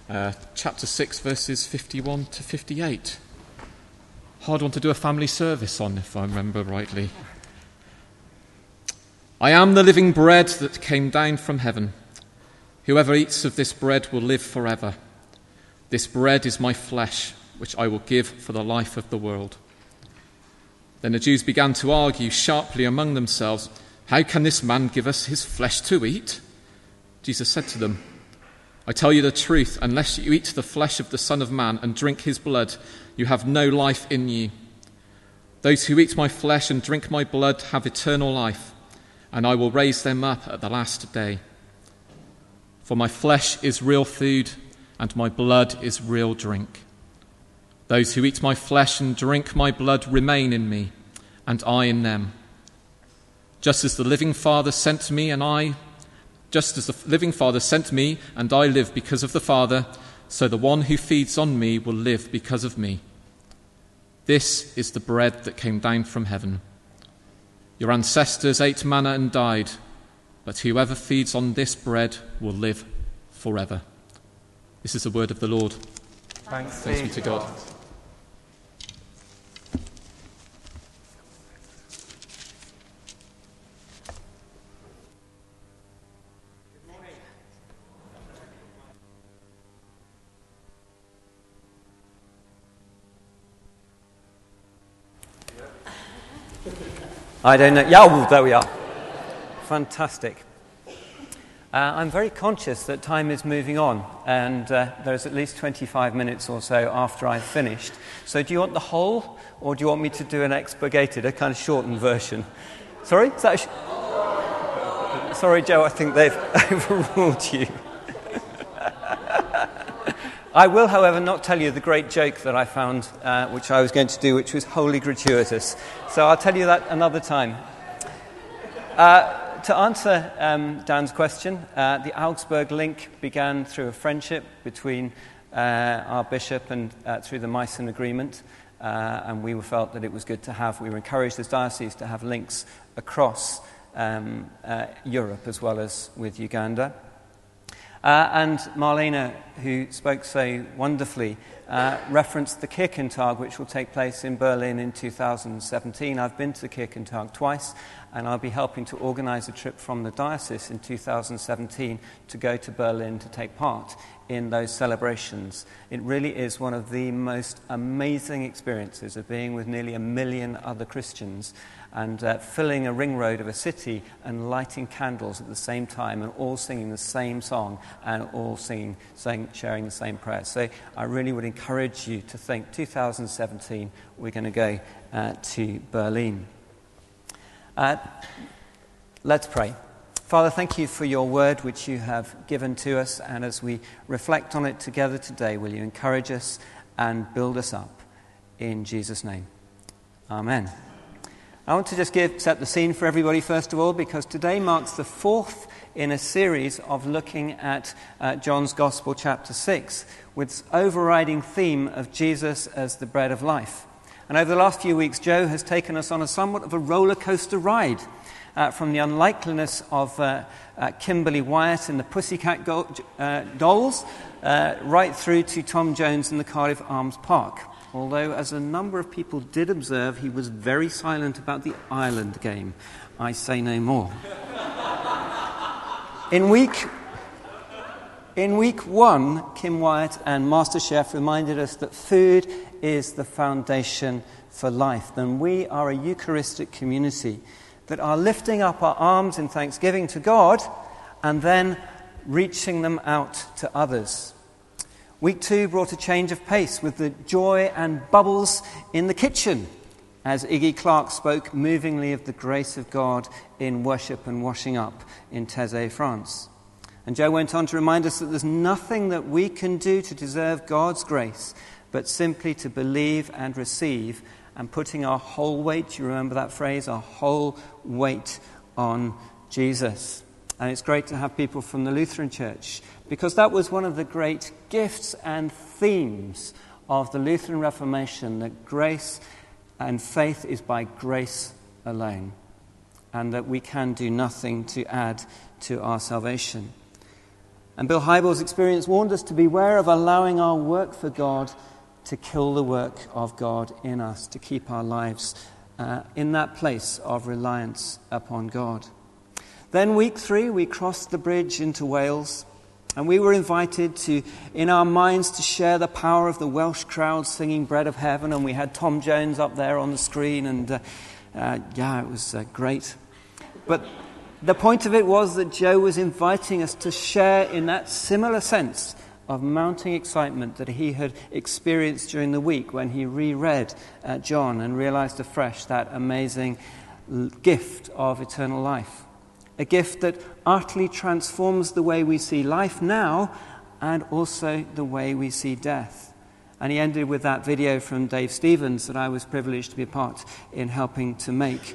chapter 6, verses 51 to 58. Hard one to do a family service on, if I remember rightly. I am the living bread that came down from heaven. Whoever eats of this bread will live forever. This bread is my flesh, which I will give for the life of the world. Then the Jews began to argue sharply among themselves, how can this man give us his flesh to eat? Jesus said to them, I tell you the truth, unless you eat the flesh of the Son of Man and drink his blood, you have no life in you. Those who eat my flesh and drink my blood have eternal life, and I will raise them up at the last day. For my flesh is real food, and my blood is real drink. Those who eat my flesh and drink my blood remain in me, and I in them. Just as the living Father sent me, and I live because of the Father, so the one who feeds on me will live because of me. This is the bread that came down from heaven. Your ancestors ate manna and died, but whoever feeds on this bread will live forever. This is the word of the Lord. Thanks be to God. I don't know. Yeah, there we are. Fantastic. I'm very conscious that time is moving on, and there's at least 25 minutes or so after I've finished. So do you want the whole, or do you want me to do an expurgated, a kind of shortened version? Sorry? Is that Sorry, Joe, I think they've overruled you. I will, however, not tell you the great joke that I found, which I was going to do, which was wholly gratuitous. So I'll tell you that another time. To answer Dan's question, the Augsburg link began through a friendship between our bishop and through the Meissen Agreement, and we felt that it was good to have. We were encouraged as diocese to have links across Europe as well as with Uganda. And Marlene, who spoke so wonderfully, referenced the Kirchentag, which will take place in Berlin in 2017. I've been to the Kirchentag twice, and I'll be helping to organise a trip from the diocese in 2017 to go to Berlin to take part in those celebrations. It really is one of the most amazing experiences of being with nearly 1 million other Christians and filling a ring road of a city and lighting candles at the same time and all singing the same song and all sharing the same prayer. So I really would encourage you to think 2017 we're going to go to Berlin. Let's pray. Father, thank you for your word which you have given to us, and as we reflect on it together today, will you encourage us and build us up in Jesus' name. Amen. I want to just set the scene for everybody first of all, because today marks the fourth in a series of looking at John's Gospel chapter 6 with its overriding theme of Jesus as the bread of life. And over the last few weeks, Joe has taken us on a somewhat of a roller coaster ride from the unlikeliness of Kimberly Wyatt and the Pussycat Dolls right through to Tom Jones and the Cardiff Arms Park. Although, as a number of people did observe, he was very silent about the Ireland game. I say no more. In week 1, Kim Wyatt and MasterChef reminded us that food is the foundation for life. Then we are a Eucharistic community that are lifting up our arms in thanksgiving to God and then reaching them out to others. Week 2 brought a change of pace with the joy and bubbles in the kitchen as Iggy Clark spoke movingly of the grace of God in worship and washing up in Taizé, France. And Joe went on to remind us that there's nothing that we can do to deserve God's grace, but simply to believe and receive, and putting our whole weight, you remember that phrase, our whole weight on Jesus. And it's great to have people from the Lutheran Church, because that was one of the great gifts and themes of the Lutheran Reformation, that grace and faith is by grace alone, and that we can do nothing to add to our salvation. And Bill Hybels' experience warned us to beware of allowing our work for God to kill the work of God in us, to keep our lives in that place of reliance upon God. Then week 3, we crossed the bridge into Wales, and we were invited to, in our minds, to share the power of the Welsh crowd singing Bread of Heaven, and we had Tom Jones up there on the screen, and it was great. But the point of it was that Joe was inviting us to share in that similar sense of mounting excitement that he had experienced during the week when he reread John and realized afresh that amazing gift of eternal life. A gift that utterly transforms the way we see life now and also the way we see death. And he ended with that video from Dave Stevens that I was privileged to be a part in helping to make,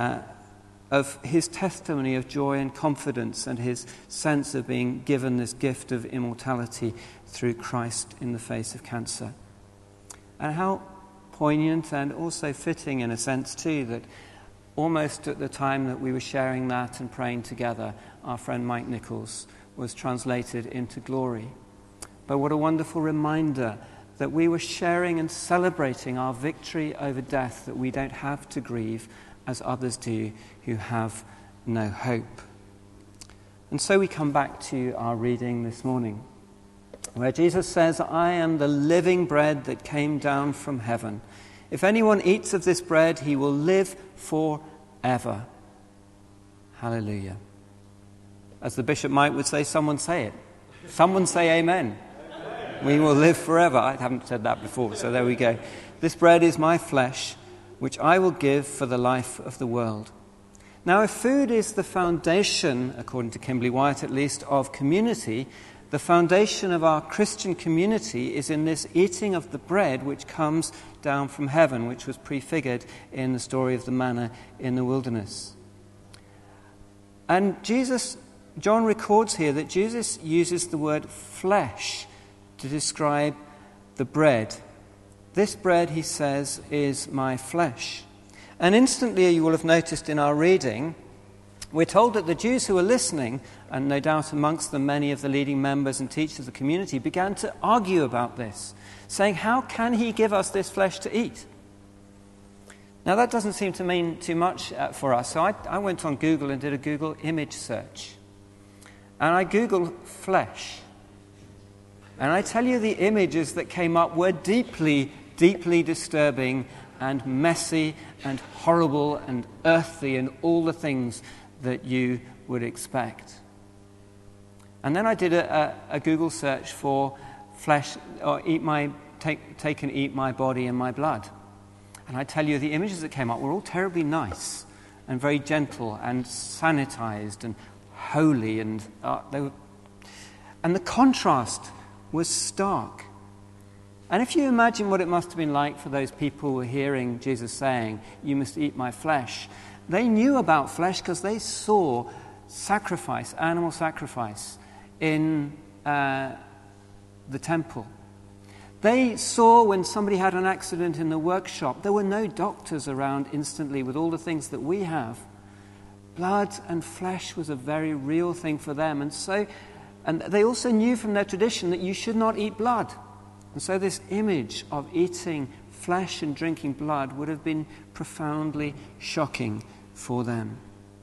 of his testimony of joy and confidence and his sense of being given this gift of immortality through Christ in the face of cancer. And how poignant and also fitting in a sense too that almost at the time that we were sharing that and praying together, our friend Mike Nichols was translated into glory. But what a wonderful reminder that we were sharing and celebrating our victory over death, that we don't have to grieve as others do who have no hope. And so we come back to our reading this morning, where Jesus says, "I am the living bread that came down from heaven. If anyone eats of this bread, he will live forever." Hallelujah. As the Bishop Mike would say, someone say it. Someone say amen. We will live forever. I haven't said that before, so there we go. "This bread is my flesh, which I will give for the life of the world." Now, if food is the foundation, according to Kimberly Wyatt at least, of community, the foundation of our Christian community is in this eating of the bread which comes down from heaven, which was prefigured in the story of the manna in the wilderness. And John records here that Jesus uses the word flesh to describe the bread. "This bread," he says, "is my flesh." And instantly, you will have noticed in our reading, we're told that the Jews who were listening, and no doubt amongst them many of the leading members and teachers of the community, began to argue about this, saying, "How can he give us this flesh to eat?" Now, that doesn't seem to mean too much for us, so I went on Google and did a Google image search. And I Googled flesh. And I tell you, the images that came up were deeply, deeply disturbing and messy and horrible and earthy and all the things that you would expect. And then I did a Google search for flesh, or take and eat my body and my blood. And I tell you, the images that came up were all terribly nice and very gentle and sanitized and holy, and the contrast was stark. And if you imagine what it must have been like for those people who were hearing Jesus saying, "You must eat my flesh," they knew about flesh because they saw sacrifice, animal sacrifice, in the temple. They saw when somebody had an accident in the workshop, there were no doctors around instantly with all the things that we have. Blood and flesh was a very real thing for them. And they also knew from their tradition that you should not eat blood. And so this image of eating flesh and drinking blood would have been profoundly shocking for them.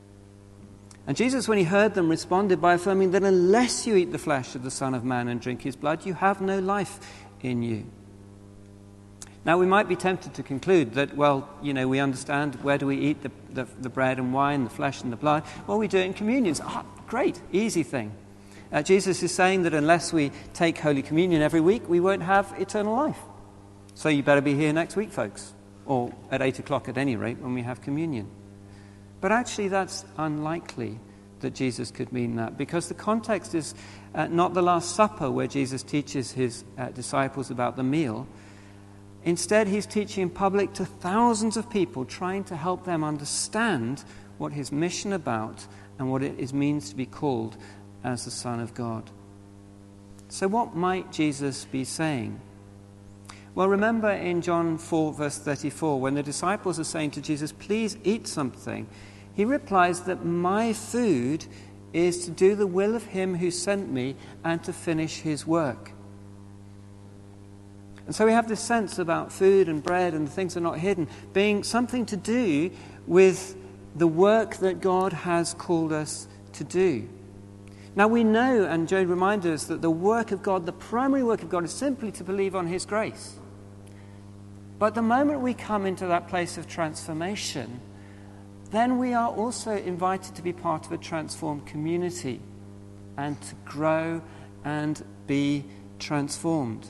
And Jesus, when he heard them, responded by affirming that unless you eat the flesh of the Son of Man and drink his blood, you have no life in you. Now, we might be tempted to conclude that, we understand where do we eat the bread and wine, the flesh and the blood. Well, we do it in communions. Great, easy thing. Jesus is saying that unless we take Holy Communion every week, we won't have eternal life. So you better be here next week, folks, or at 8 o'clock at any rate when we have communion. But actually that's unlikely that Jesus could mean that, because the context is not the Last Supper where Jesus teaches his disciples about the meal. Instead, he's teaching in public to thousands of people, trying to help them understand what his mission about and what it means to be called as the Son of God. So what might Jesus be saying? Well, remember in John 4, verse 34, when the disciples are saying to Jesus, "Please eat something," he replies that my food is to do the will of him who sent me and to finish his work. And so we have this sense about food and bread and the things that are not hidden being something to do with the work that God has called us to do. Now we know, and Joe reminded us, that the work of God, the primary work of God, is simply to believe on his grace. But the moment we come into that place of transformation, then we are also invited to be part of a transformed community and to grow and be transformed.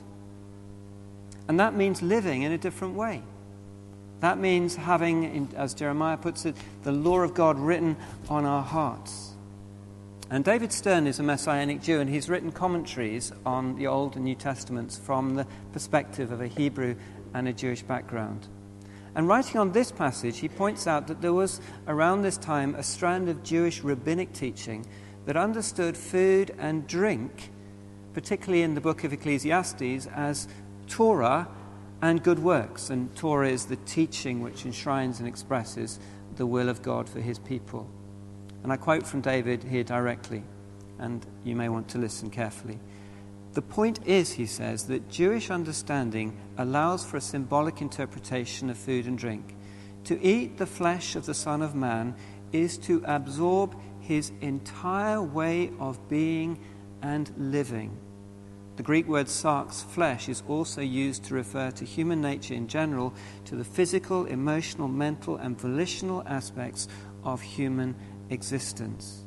And that means living in a different way. That means having, as Jeremiah puts it, the law of God written on our hearts. And David Stern is a Messianic Jew, and he's written commentaries on the Old and New Testaments from the perspective of a Hebrew and a Jewish background. And writing on this passage, he points out that there was, around this time, a strand of Jewish rabbinic teaching that understood food and drink, particularly in the book of Ecclesiastes, as Torah and good works. And Torah is the teaching which enshrines and expresses the will of God for his people. And I quote from David here directly, and you may want to listen carefully. The point is, he says, that Jewish understanding allows for a symbolic interpretation of food and drink. To eat the flesh of the Son of Man is to absorb his entire way of being and living. The Greek word sarx, flesh, is also used to refer to human nature in general, to the physical, emotional, mental, and volitional aspects of human existence.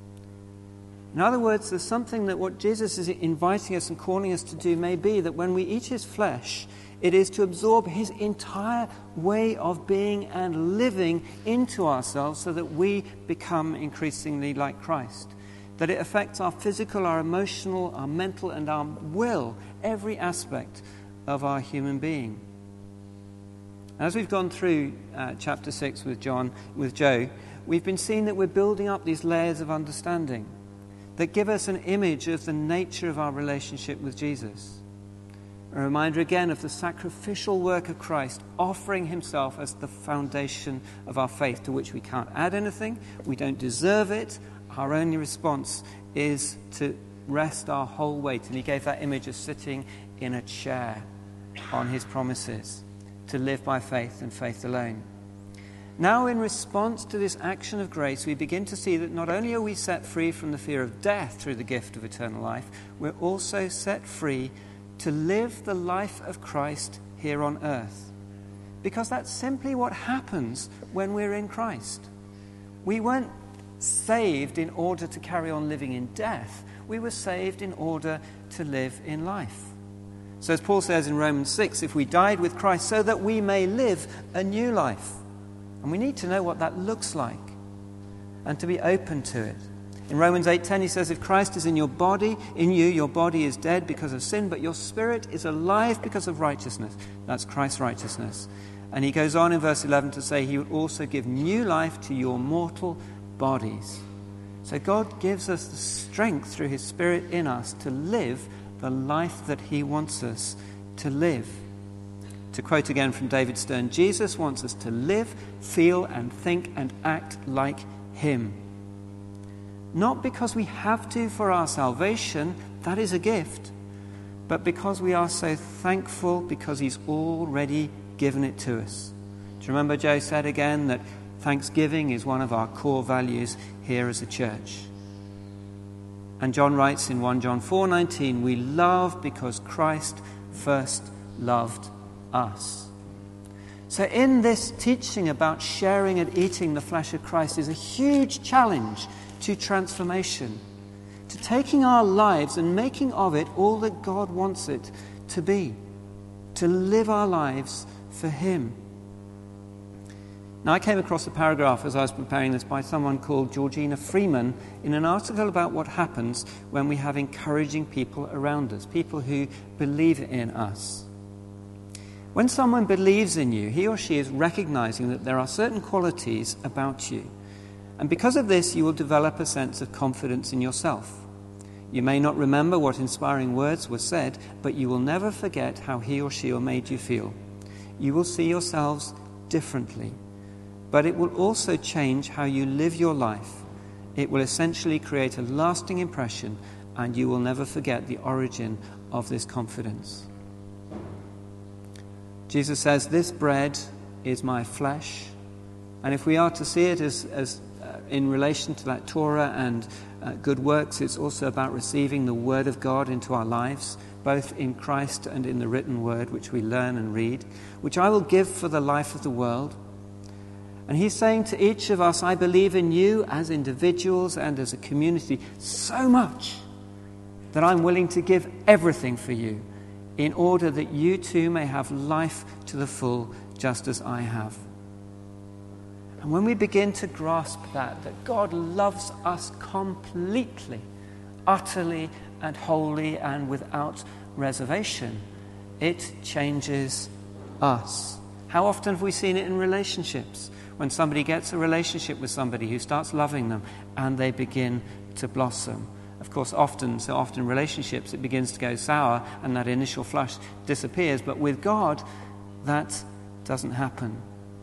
In other words, there's something that what Jesus is inviting us and calling us to do may be that when we eat his flesh, it is to absorb his entire way of being and living into ourselves so that we become increasingly like Christ. That it affects our physical, our emotional, our mental, and our will, every aspect of our human being. As we've gone through chapter 6 with Joe, we've been seeing that we're building up these layers of understanding that give us an image of the nature of our relationship with Jesus. A reminder again of the sacrificial work of Christ, offering himself as the foundation of our faith, to which we can't add anything, we don't deserve it. Our only response is to rest our whole weight. And he gave that image of sitting in a chair on his promises, to live by faith and faith alone. Now, in response to this action of grace, we begin to see that not only are we set free from the fear of death through the gift of eternal life, we're also set free to live the life of Christ here on earth. Because that's simply what happens when we're in Christ. We weren't saved in order to carry on living in death. We were saved in order to live in life. So as Paul says in Romans 6, if we died with Christ so that we may live a new life. And we need to know what that looks like and to be open to it. In Romans 8:10 he says, if Christ is in your body, in you, your body is dead because of sin, but your spirit is alive because of righteousness. That's Christ's righteousness. And he goes on in verse 11 to say he would also give new life to your mortal bodies. So God gives us the strength through his Spirit in us to live the life that he wants us to live. To quote again from David Stern, Jesus wants us to live, feel, and think and act like him. Not because we have to for our salvation, that is a gift, but because we are so thankful because he's already given it to us. Do you remember Joe said again that thanksgiving is one of our core values here as a church? And John writes in 1 John 4:19, we love because Christ first loved us. So in this teaching about sharing and eating the flesh of Christ is a huge challenge to transformation, to taking our lives and making of it all that God wants it to be, to live our lives for him. Now, I came across a paragraph as I was preparing this by someone called Georgina Freeman in an article about what happens when we have encouraging people around us, people who believe in us. When someone believes in you, he or she is recognizing that there are certain qualities about you. And because of this, you will develop a sense of confidence in yourself. You may not remember what inspiring words were said, but you will never forget how he or she made you feel. You will see yourselves differently. But it will also change how you live your life. it will essentially create a lasting impression, and you will never forget the origin of this confidence. Jesus says, "This bread is my flesh." And if we are to see it as in relation to that Torah and good works, it's also about receiving the Word of God into our lives, both in Christ and in the written Word, which we learn and read, which I will give for the life of the world. And he's saying to each of us, I believe in you as individuals and as a community so much that I'm willing to give everything for you in order that you too may have life to the full, just as I have. And when we begin to grasp that God loves us completely, utterly and wholly and without reservation, it changes us. How often have we seen it in relationships? When somebody gets a relationship with somebody who starts loving them and they begin to blossom. Of course, often in relationships it begins to go sour and that initial flush disappears. But with God, that doesn't happen.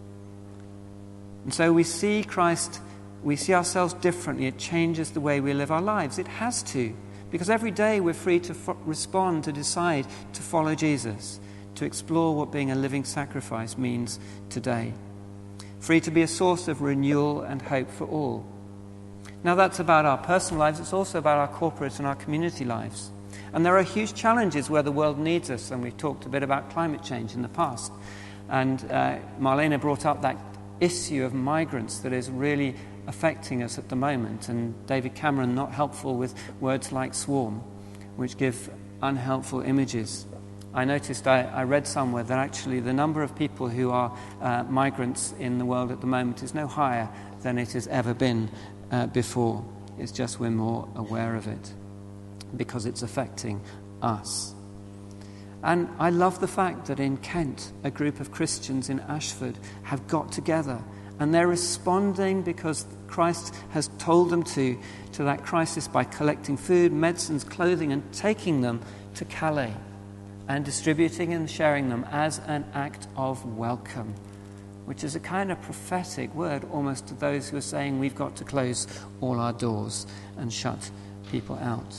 And so we see Christ, we see ourselves differently. It changes the way we live our lives. It has to. Because every day we're free to respond, to decide to follow Jesus, to explore what being a living sacrifice means today. Free to be a source of renewal and hope for all. Now that's about our personal lives. It's also about our corporate and our community lives. And there are huge challenges where the world needs us. And we've talked a bit about climate change in the past. And Marlene brought up that issue of migrants that is really affecting us at the moment. And David Cameron not helpful with words like swarm, which give unhelpful images. I noticed, I read somewhere that actually the number of people who are migrants in the world at the moment is no higher than it has ever been before. It's just we're more aware of it because it's affecting us. And I love the fact that in Kent, a group of Christians in Ashford have got together and they're responding because Christ has told them to that crisis by collecting food, medicines, clothing and taking them to Calais and distributing and sharing them as an act of welcome, which is a kind of prophetic word almost to those who are saying we've got to close all our doors and shut people out.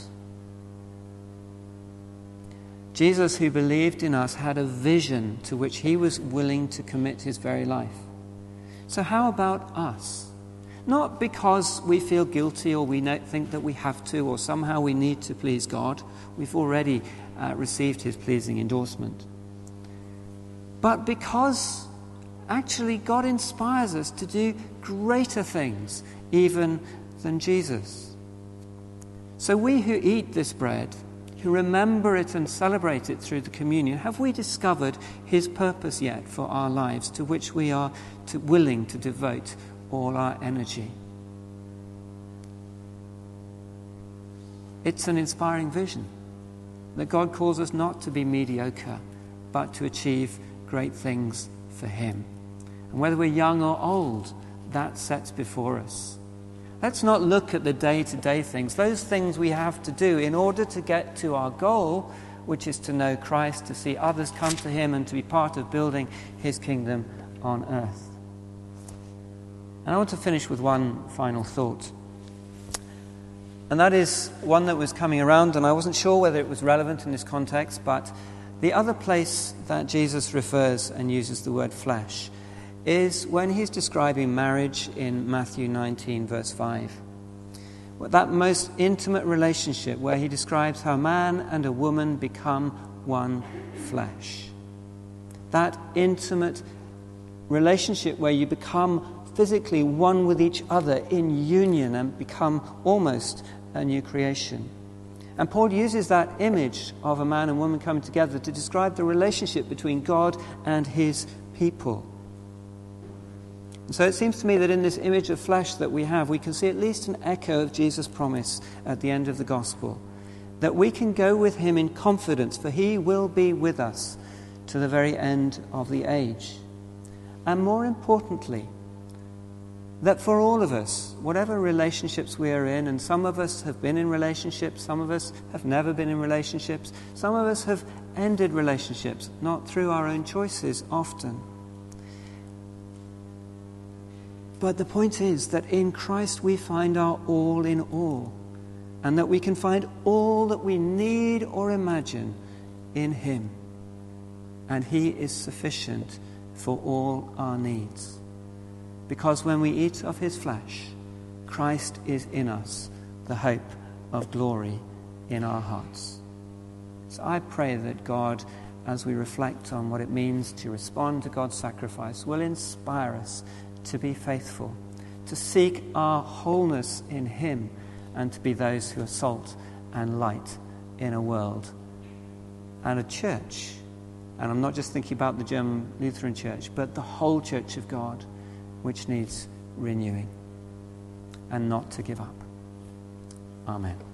Jesus, who believed in us, had a vision to which he was willing to commit his very life. So how about us? Not because we feel guilty or we think that we have to or somehow we need to please God. We've already received his pleasing endorsement. But because actually God inspires us to do greater things even than Jesus. So we who eat this bread, who remember it and celebrate it through the communion, have we discovered his purpose yet for our lives, to which we are willing to devote all our energy? It's an inspiring vision that God calls us not to be mediocre, but to achieve great things for him. And whether we're young or old, that sets before us. Let's not look at the day-to-day things, those things we have to do in order to get to our goal, which is to know Christ, to see others come to him and to be part of building his kingdom on earth. And I want to finish with one final thought. And that is one that was coming around, and I wasn't sure whether it was relevant in this context, but the other place that Jesus refers and uses the word flesh is when he's describing marriage in Matthew 19, verse 5. That most intimate relationship where he describes how a man and a woman become one flesh. That intimate relationship where you become physically one with each other in union and become almost a new creation. And Paul uses that image of a man and woman coming together to describe the relationship between God and his people. And so it seems to me that in this image of flesh that we have, we can see at least an echo of Jesus' promise at the end of the gospel, that we can go with him in confidence, for he will be with us to the very end of the age. And more importantly, that for all of us, whatever relationships we are in, and some of us have been in relationships, some of us have never been in relationships, some of us have ended relationships, not through our own choices often. But the point is that in Christ we find our all in all, and that we can find all that we need or imagine in him. And he is sufficient for all our needs. Because when we eat of his flesh, Christ is in us, the hope of glory in our hearts. So I pray that God, as we reflect on what it means to respond to God's sacrifice, will inspire us to be faithful, to seek our wholeness in him, and to be those who are salt and light in a world and a church. And I'm not just thinking about the German Lutheran Church, but the whole Church of God, which needs renewing, and not to give up. Amen.